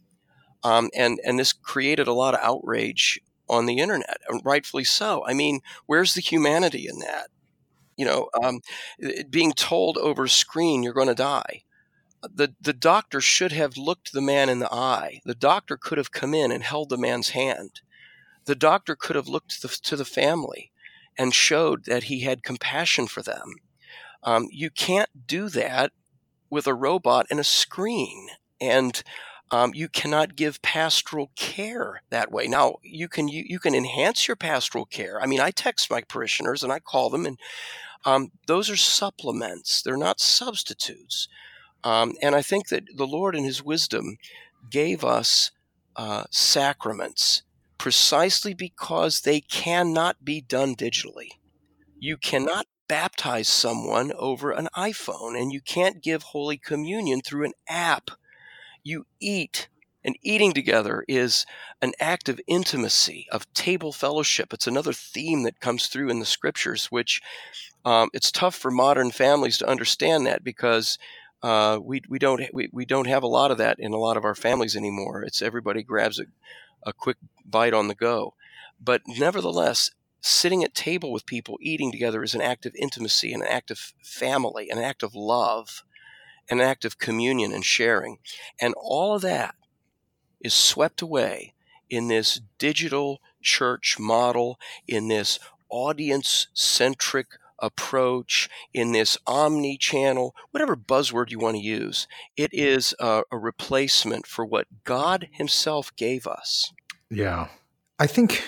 Um, and, and this created a lot of outrage on the internet, and rightfully so. I mean, where's the humanity in that? You know, um, being told over screen you're going to die. The, the doctor should have looked the man in the eye. The doctor could have come in and held the man's hand. The doctor could have looked to the, to the family and showed that he had compassion for them. Um, you can't do that with a robot and a screen, and um, you cannot give pastoral care that way. Now, you can you, you can enhance your pastoral care. I mean, I text my parishioners and I call them, and um, those are supplements. They're not substitutes. Um, and I think that the Lord, in His wisdom, gave us uh, sacraments precisely because they cannot be done digitally. You cannot baptize someone over an iPhone, and you can't give Holy Communion through an app. You eat, and eating together is an act of intimacy, of table fellowship. It's another theme that comes through in the scriptures, which um, it's tough for modern families to understand that, because uh, we we don't we, we don't have a lot of that in a lot of our families anymore. It's everybody grabs a, a quick bite on the go. But nevertheless, sitting at table with people, eating together, is an act of intimacy, an act of family, an act of love, an act of communion and sharing. And all of that is swept away in this digital church model, in this audience-centric approach, in this omni-channel, whatever buzzword you want to use. It is a, a replacement for what God Himself gave us. Yeah. I think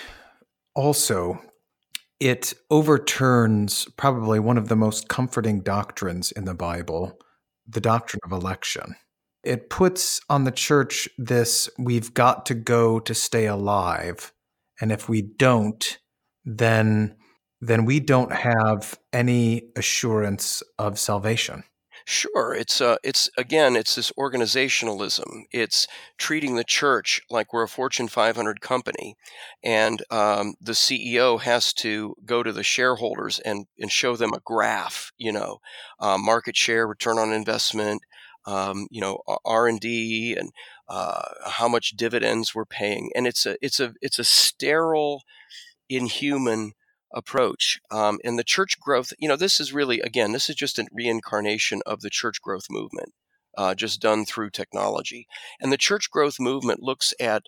also it overturns probably one of the most comforting doctrines in the Bible, the doctrine of election. It puts on the church this, we've got to go to stay alive. And if we don't, then then we don't have any assurance of salvation. Sure, it's uh, it's again, it's this organizationalism. It's treating the church like we're a Fortune five hundred company, and um, the C E O has to go to the shareholders and and show them a graph. You know, uh, market share, return on investment, um, you know, R and D, and uh, how much dividends we're paying. And it's a it's a it's a sterile, inhuman approach. Um, and the church growth, you know, this is really, again, this is just a reincarnation of the church growth movement, uh, just done through technology. And the church growth movement looks at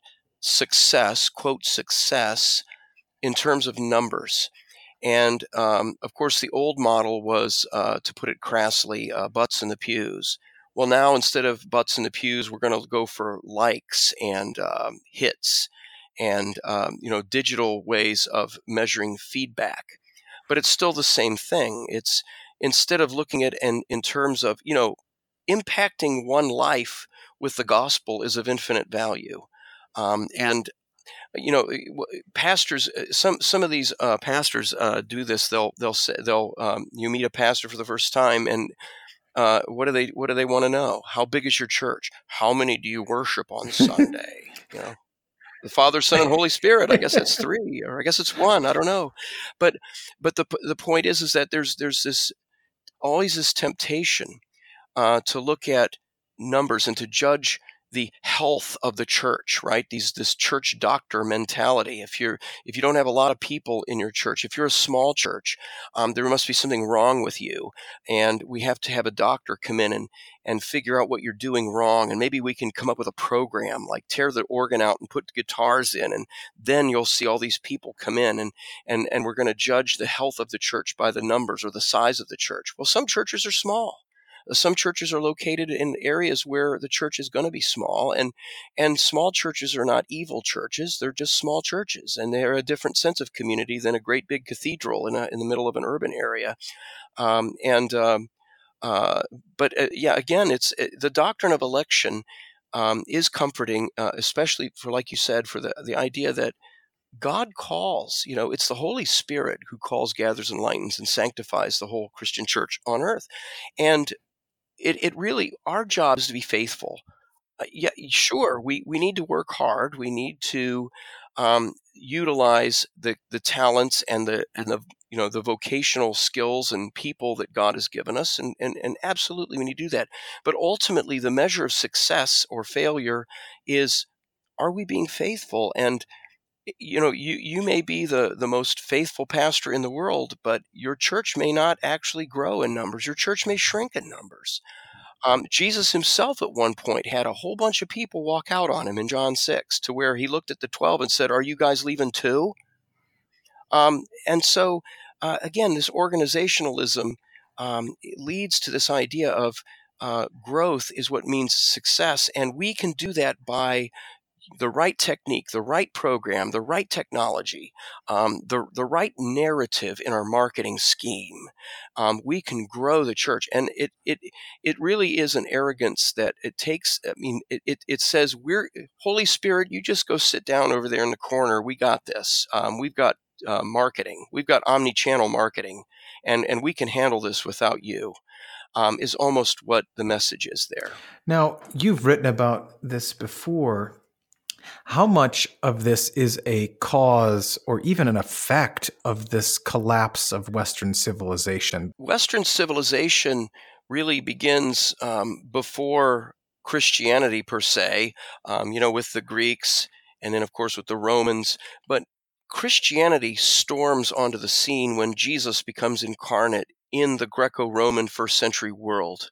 success, quote, success, in terms of numbers. And um, of course, the old model was, uh, to put it crassly, uh, butts in the pews. Well, now instead of butts in the pews, we're going to go for likes and um, hits and um, you know digital ways of measuring feedback. But it's still the same thing. It's instead of looking at in, in terms of you know impacting one life with the gospel is of infinite value. Um, and you know, pastors. Some some of these uh, pastors uh, do this. They'll they'll say they'll um, you meet a pastor for the first time, and uh, what do they what do they want to know? How big is your church? How many do you worship on Sunday? You know, the Father, Son, and Holy Spirit. I guess that's three, or I guess it's one. I don't know, but but the the point is is that there's there's this always this temptation uh, to look at numbers and to judge the health of the church, right? These this church doctor mentality. If you're if you don't have a lot of people in your church, if you're a small church, um, there must be something wrong with you, and we have to have a doctor come in and and figure out what you're doing wrong, and maybe we can come up with a program like tear the organ out and put guitars in, and then you'll see all these people come in, and and and we're going to judge the health of the church by the numbers or the size of the church. Well, some churches are small. Some churches are located in areas where the church is going to be small, and and small churches are not evil churches. They're just small churches, and they're a different sense of community than a great big cathedral in a, in the middle of an urban area. Um, and um, uh, but uh, yeah, again, it's it, the doctrine of election um, is comforting, uh, especially for, like you said, for the the idea that God calls. You know, it's the Holy Spirit who calls, gathers, enlightens, and sanctifies the whole Christian church on earth, and It, it really, our job is to be faithful. Uh, yeah, sure, we, we need to work hard. We need to um, utilize the, the talents and the and the you know the vocational skills and people that God has given us, and, and and absolutely we need to do that. But ultimately, the measure of success or failure is, are we being faithful? And you know, you you may be the the most faithful pastor in the world, but your church may not actually grow in numbers. Your church may shrink in numbers. Um, Jesus himself at one point had a whole bunch of people walk out on him in John six, to where he looked at the twelve and said, "Are you guys leaving too?" Um, and so, uh, again, this organizationalism um, leads to this idea of uh, growth is what means success, and we can do that by the right technique, the right program, the right technology, um, the the right narrative in our marketing scheme. Um, we can grow the church, and it it it really is an arrogance that it takes. I mean, it it, it says, "We're Holy Spirit. You just go sit down over there in the corner. We got this. Um, we've got uh, marketing. We've got omni-channel marketing, and and we can handle this without you." Um, is almost what the message is there. Now, you've written about this before. How much of this is a cause or even an effect of this collapse of Western civilization? Western civilization really begins um, before Christianity per se, um, you know, with the Greeks and then, of course, with the Romans. But Christianity storms onto the scene when Jesus becomes incarnate in the Greco-Roman first century world.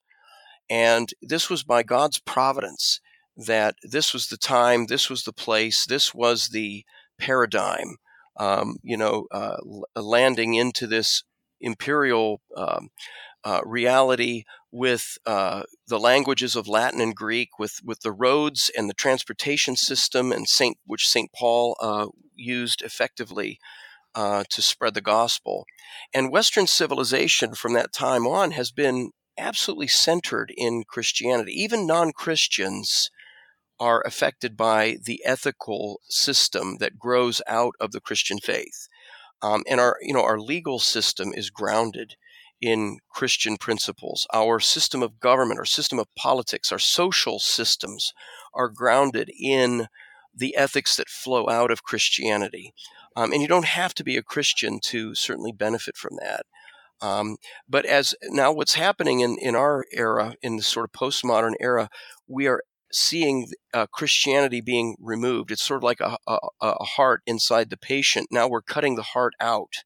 And this was by God's providence, that this was the time, this was the place, this was the paradigm, um, you know, uh, landing into this imperial um, uh, reality with uh, the languages of Latin and Greek, with, with the roads and the transportation system, and Saint which Saint Paul uh, used effectively uh, to spread the gospel. And Western civilization from that time on has been absolutely centered in Christianity. Even non-Christians are affected by the ethical system that grows out of the Christian faith. Um, and our, you know, our legal system is grounded in Christian principles. Our system of government, our system of politics, our social systems are grounded in the ethics that flow out of Christianity. Um, and you don't have to be a Christian to certainly benefit from that. Um, but as now what's happening in, in our era, in the sort of postmodern era, we are seeing uh, Christianity being removed. It's sort of like a, a, a heart inside the patient. Now we're cutting the heart out,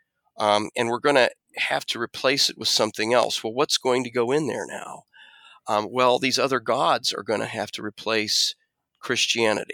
um, and we're going to have to replace it with something else. Well, what's going to go in there now? Um, well, these other gods are going to have to replace Christianity.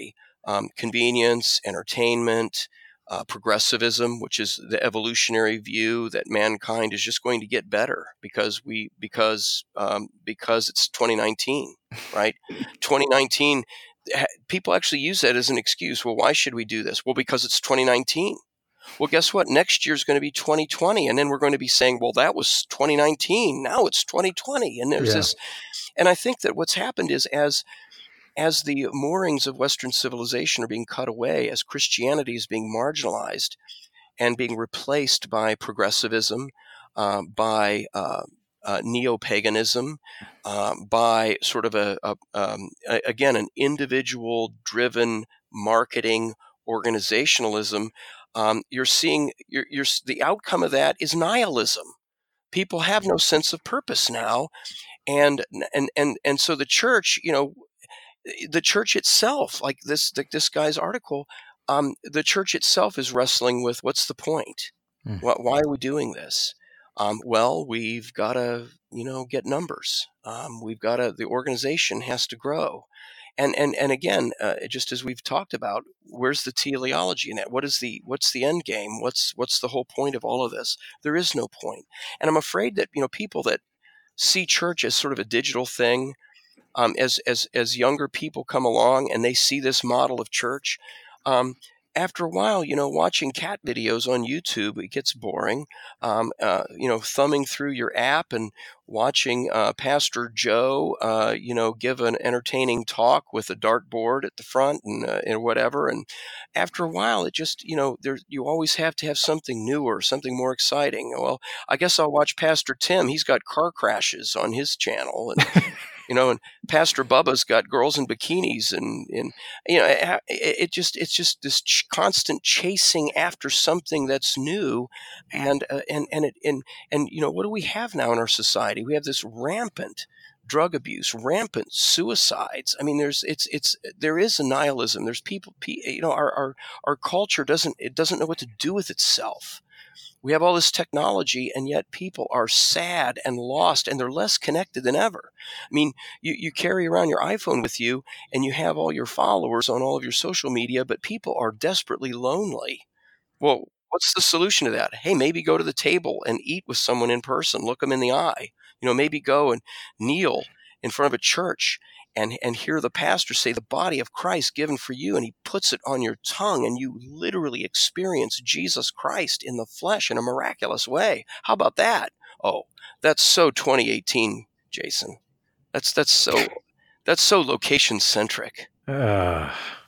um, convenience, entertainment, uh, progressivism, which is the evolutionary view that mankind is just going to get better because we because um, because it's twenty nineteen, right? twenty nineteen, people actually use that as an excuse. Well, why should we do this? Well, because it's twenty nineteen. Well, guess what? Next year is going to be twenty twenty, and then we're going to be saying, well, that was twenty nineteen. Now it's twenty twenty, and there's Yeah. this. And I think that what's happened is as as the moorings of Western civilization are being cut away, as Christianity is being marginalized and being replaced by progressivism, uh, by uh, uh, neo-paganism, um, by sort of a, a, um, a again an individual-driven marketing organizationalism. Um, you're seeing you're, you're, the outcome of that is nihilism. People have no sense of purpose now, and and and and so the church, you know, the church itself, like this this guy's article, um, the church itself is wrestling with what's the point? Mm. Why, why are we doing this? Um, well, we've got to, you know, get numbers. Um, we've got to. The organization has to grow. And and and again, uh, just as we've talked about, where's the teleology in that? What is the what's the end game? What's what's the whole point of all of this? There is no point. And I'm afraid that, you know, people that see church as sort of a digital thing, um, as as as younger people come along and they see this model of church, um, after a while, you know, watching cat videos on YouTube, it gets boring. Um, uh, you know, thumbing through your app and watching uh, Pastor Joe, uh, you know, give an entertaining talk with a dartboard at the front and, uh, and whatever. And after a while, it just, you know, there you always have to have something newer, something more exciting. Well, I guess I'll watch Pastor Tim. He's got car crashes on his channel, and you know, and Pastor Bubba's got girls in bikinis, and, and you know, it, it just it's just this ch- constant chasing after something that's new, and uh, and and it and and you know, what do we have now in our society? We have this rampant drug abuse, rampant suicides. I mean, there's it's it's there is a nihilism. There's people, you know, our our our culture doesn't it doesn't know what to do with itself. We have all this technology, and yet people are sad and lost, and they're less connected than ever. I mean, you, you carry around your iPhone with you, and you have all your followers on all of your social media, but people are desperately lonely. Well, what's the solution to that? Hey, maybe go to the table and eat with someone in person. Look them in the eye. You know, maybe go and kneel in front of a church and, and hear the pastor say, the body of Christ given for you, and he puts it on your tongue, and you literally experience Jesus Christ in the flesh in a miraculous way. How about that? Oh, that's so twenty eighteen, Jason. That's that's so that's so location centric. Uh,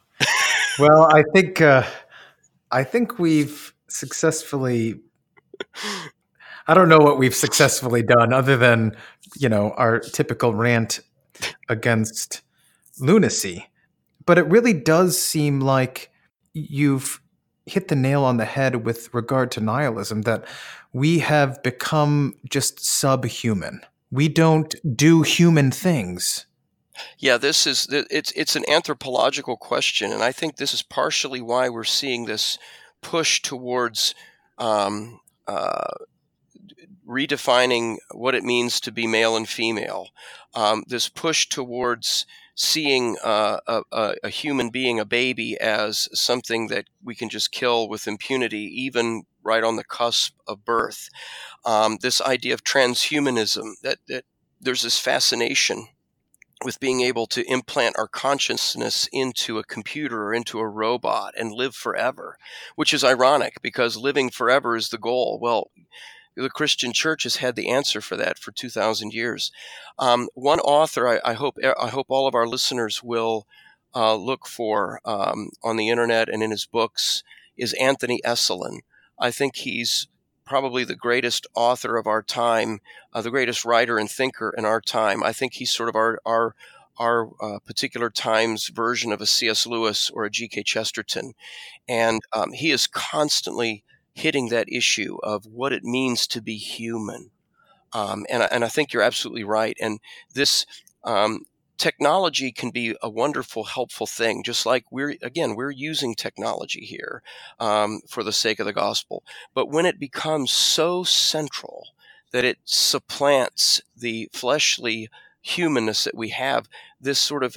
well, I think uh, I think we've successfully. I don't know what we've successfully done other than, you know, our typical rant against lunacy. But it really does seem like you've hit the nail on the head with regard to nihilism, that we have become just subhuman. We don't do human things. Yeah, this is it's it's an anthropological question, and I think this is partially why we're seeing this push towards um, uh, redefining what it means to be male and female. Um, this push towards seeing uh, a, a human being, a baby, as something that we can just kill with impunity, even right on the cusp of birth. Um, this idea of transhumanism, that, that there's this fascination with being able to implant our consciousness into a computer or into a robot and live forever, which is ironic because living forever is the goal. Well, the Christian church has had the answer for that for two thousand years. Um, one author I, I hope I hope all of our listeners will uh, look for um, on the internet and in his books is Anthony Esolen. I think he's probably the greatest author of our time, uh, the greatest writer and thinker in our time. I think he's sort of our our our uh, particular time's version of a C S Lewis or a G K Chesterton, and um, he is constantly hitting that issue of what it means to be human. Um, and, and I think you're absolutely right. And this um, technology can be a wonderful, helpful thing, just like we're, again, we're using technology here um, for the sake of the gospel. But when it becomes so central that it supplants the fleshly humanness that we have, this sort of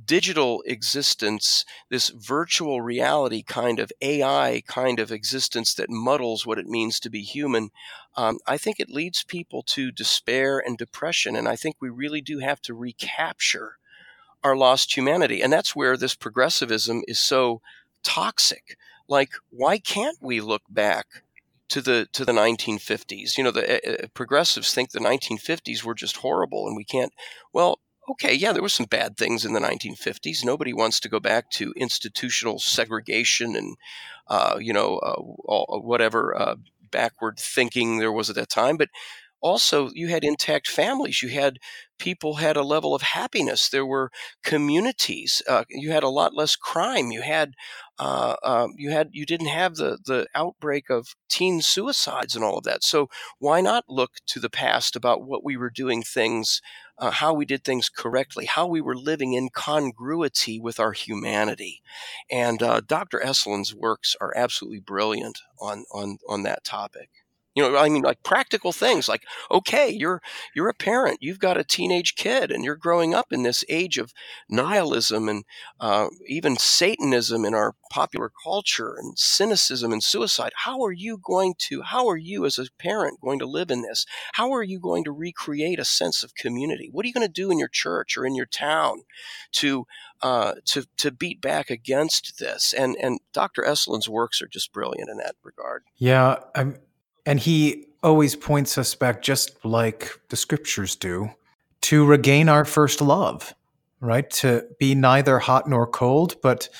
digital existence, this virtual reality kind of A I kind of existence that muddles what it means to be human, um, I think it leads people to despair and depression. And I think we really do have to recapture our lost humanity. And that's where this progressivism is so toxic. Like, why can't we look back to the to the nineteen fifties? You know, the uh, progressives think the nineteen fifties were just horrible, and we can't. Well, okay, yeah, there were some bad things in the nineteen fifties. Nobody wants to go back to institutional segregation and uh, you know uh, all, whatever uh, backward thinking there was at that time. But also, you had intact families. You had people had a level of happiness. There were communities. Uh, you had a lot less crime. You had uh, uh, you had you didn't have the the outbreak of teen suicides and all of that. So why not look to the past about what we were doing things, uh, how we did things correctly, how we were living in congruity with our humanity. And uh, Doctor Eslin's works are absolutely brilliant on on on that topic. You know, I mean, like practical things like, okay, you're you're a parent, you've got a teenage kid, and you're growing up in this age of nihilism and uh, even Satanism in our popular culture and cynicism and suicide. How are you going to, how are you as a parent going to live in this? How are you going to recreate a sense of community? What are you going to do in your church or in your town to uh, to to beat back against this? And and Doctor Eslin's works are just brilliant in that regard. Yeah, I'm, and he always points us back, just like the scriptures do, to regain our first love, right? To be neither hot nor cold, but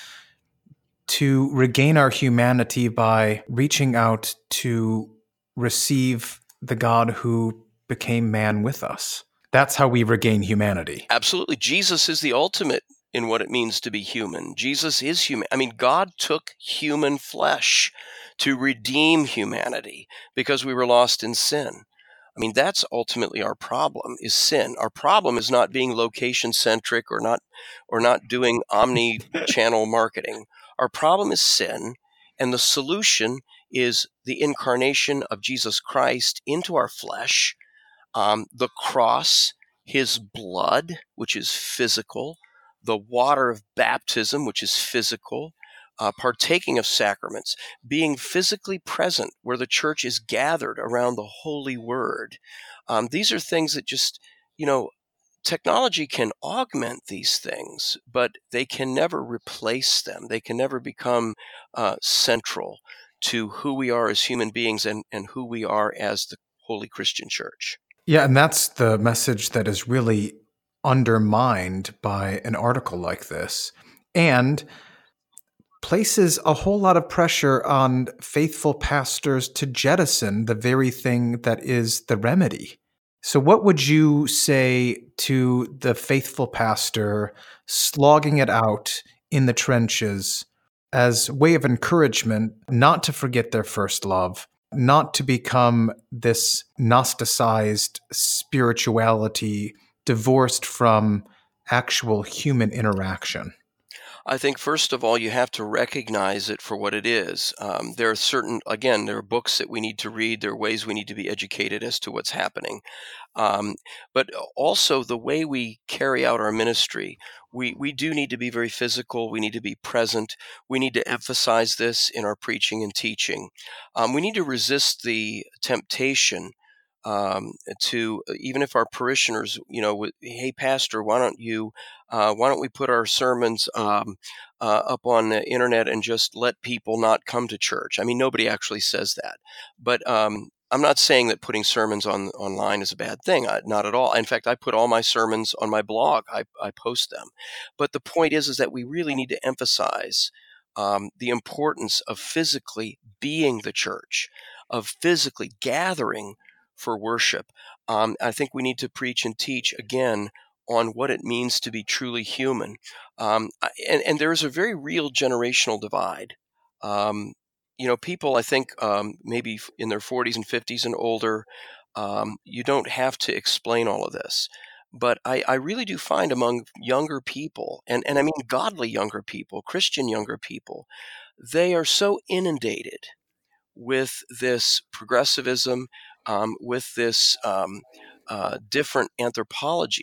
to regain our humanity by reaching out to receive the God who became man with us. That's how we regain humanity. Absolutely. Jesus is the ultimate in what it means to be human. Jesus is human. I mean, God took human flesh to redeem humanity because we were lost in sin. I mean, that's ultimately our problem, is sin. Our problem is not being location centric or not or not doing omni-channel marketing. Our problem is sin, and the solution is the incarnation of Jesus Christ into our flesh, um, the cross, his blood, which is physical, the water of baptism, which is physical, uh, partaking of sacraments, being physically present where the church is gathered around the holy word. Um, these are things that just, you know, technology can augment these things, but they can never replace them. They can never become uh, central to who we are as human beings and, and who we are as the Holy Christian Church. Yeah, and that's the message that is really undermined by an article like this, and places a whole lot of pressure on faithful pastors to jettison the very thing that is the remedy. So what would you say to the faithful pastor slogging it out in the trenches as a way of encouragement not to forget their first love, not to become this Gnosticized spirituality divorced from actual human interaction? I think, first of all, you have to recognize it for what it is. Um, there are certain, again, there are books that we need to read. There are ways we need to be educated as to what's happening. Um, but also the way we carry out our ministry, we, we do need to be very physical. We need to be present. We need to emphasize this in our preaching and teaching. Um, we need to resist the temptation um, to, even if our parishioners, you know, hey, pastor, why don't you, uh, why don't we put our sermons um, uh, up on the internet and just let people not come to church? I mean, nobody actually says that, but um, I'm not saying that putting sermons on online is a bad thing. I, not at all. In fact, I put all my sermons on my blog. I, I post them. But the point is, is that we really need to emphasize um, the importance of physically being the church, of physically gathering for worship. Um, I think we need to preach and teach again on what it means to be truly human. Um, and, and there is a very real generational divide. Um, you know, people, I think, um, maybe in their forties and fifties and older, um, you don't have to explain all of this. But I, I really do find among younger people, and, and I mean godly younger people, Christian younger people, they are so inundated with this progressivism, um, with this um, uh, different anthropology,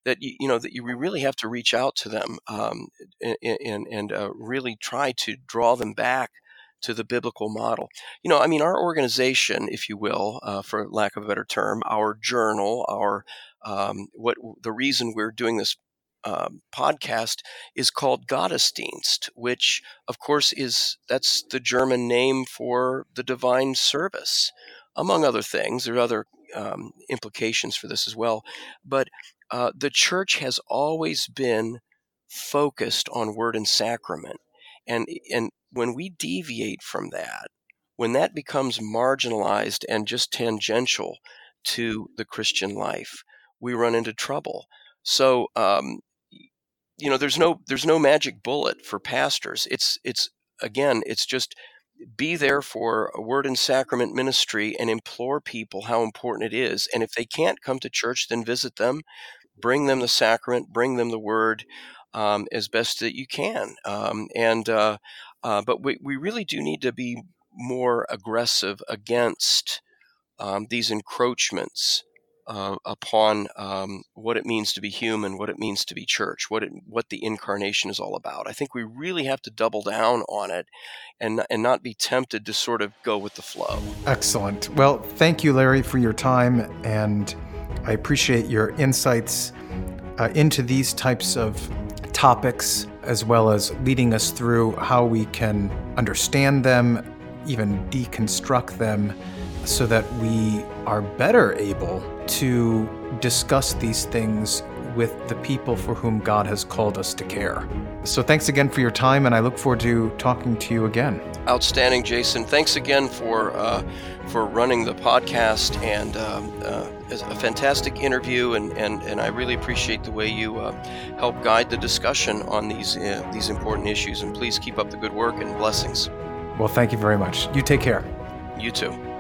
that you, you know that you we really have to reach out to them, um, and and, and uh, really try to draw them back to the biblical model. You know, I mean, our organization, if you will, uh, for lack of a better term, our journal, our um, what the reason we're doing this um, podcast is called Gottesdienst, which, of course, is that's the German name for the divine service, among other things. There are other um, implications for this as well, but uh, the church has always been focused on word and sacrament, and and when we deviate from that, when that becomes marginalized and just tangential to the Christian life, we run into trouble. So, um, you know, there's no there's no magic bullet for pastors. It's it's again, it's just be there for a word and sacrament ministry and implore people how important it is. And if they can't come to church, then visit them, bring them the sacrament, bring them the word um, as best that you can. Um, and uh, uh, but we, we really do need to be more aggressive against um, these encroachments uh, upon um, what it means to be human, what it means to be church, what it, what the incarnation is all about. I think we really have to double down on it and and not be tempted to sort of go with the flow. Excellent. Well, thank you, Larry, for your time, and I appreciate your insights uh, into these types of topics, as well as leading us through how we can understand them, even deconstruct them, so that we are better able to discuss these things with the people for whom God has called us to care. So thanks again for your time, and I look forward to talking to you again. Outstanding, Jason. Thanks again for uh, for running the podcast, and um, uh, it's a fantastic interview, and, and, and I really appreciate the way you uh, help guide the discussion on these uh, these important issues. And please keep up the good work, and blessings. Well, thank you very much. You take care. You too.